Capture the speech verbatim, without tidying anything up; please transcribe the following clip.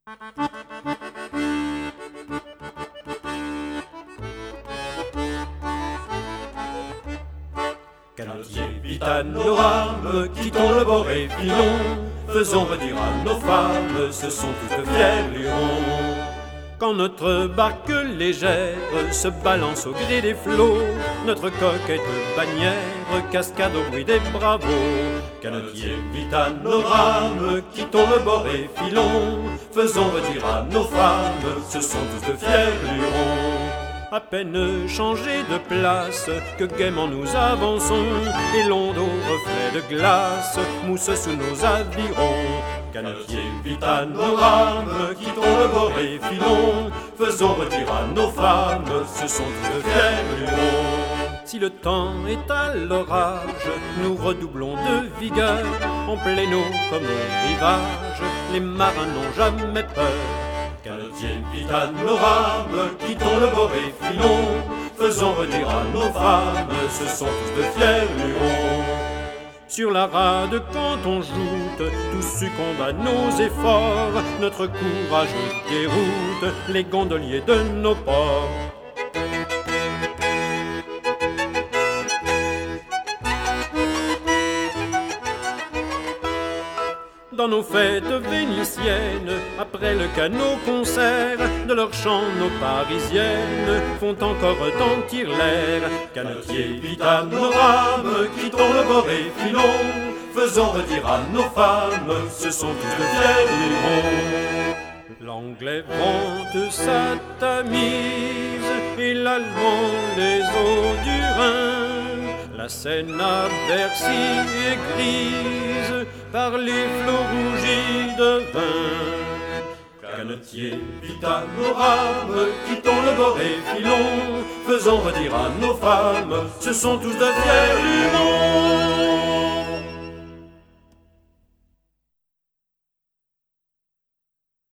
Canotiers, vite à nos rames, quittons le bord et filons, faisons redire à nos femmes, ce sont tous de fiers lurons. Quand notre barque légère se balance au gré des flots, notre coquette bannière cascade au bruit des bravos. Canotiers, vite à nos rames, quittons le bord et filons, faisons redire à nos femmes, ce sont tous de fiers lurons. À peine changé de place que gaiement nous avançons, et l'onde au reflet de glace mousse sous nos avirons. Canotiers, vite à nos rames, quittons le bord et filons, faisons redire à nos femmes, ce sont tous de fiers lurons. Si le temps est à l'orage, nous redoublons de vigueur, en plein eau comme au rivage, les marins n'ont jamais peur. Canotiers, vite à nos rames, quittons le bord et filons, faisons redire à nos femmes, ce sont tous de fiers lurons. Sur la rade quand on joute, tous succombent à nos efforts, notre courage déroute les gondoliers de nos ports. Dans nos fêtes vénitiennes, après le canot-concert, de leurs chants nos parisiennes font encore retentir l'air. Canotiers, vite à nos rames, quittons le bord et filons, faisons redire à nos femmes, ce sont tous de fiers lurons. L'anglais vante sa Tamise et l'allemand les eaux du Rhin. La Seine à Bercy est grise par les flots rougis de vin. Canotiers, vite à nos rames, quittons le bord et filons, faisons redire à nos femmes, ce sont tous de fiers lurons.